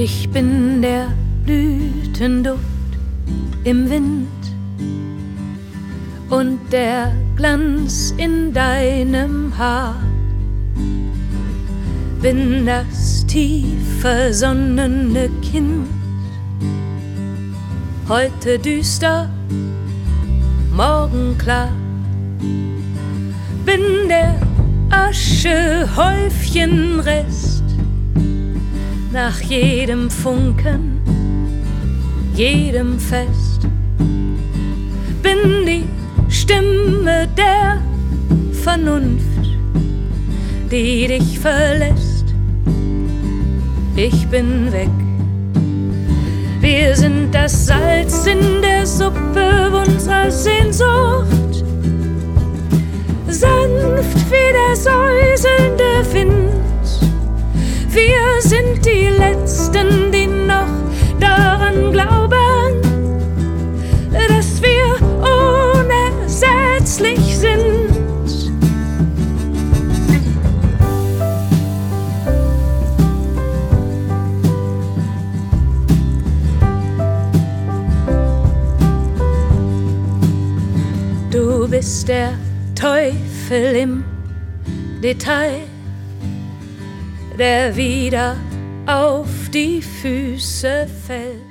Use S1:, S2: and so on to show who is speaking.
S1: Ich bin der Blütenduft im Wind und der Glanz in deinem Haar. Bin das tief versonnene Kind, heute düster, morgen klar. Bin der Aschehäufchenrest nach jedem Funken, jedem Fest. Bin die Stimme der Vernunft, die dich verlässt. Ich bin weg. Wir sind das Salz in der Suppe unserer Sehnsucht, sanft wie der säuselnde Wind. Wir sind die Letzten, die noch daran glauben, dass wir unersetzlich sind. Du bist der Teufel im Detail, der wieder auf die Füße fällt.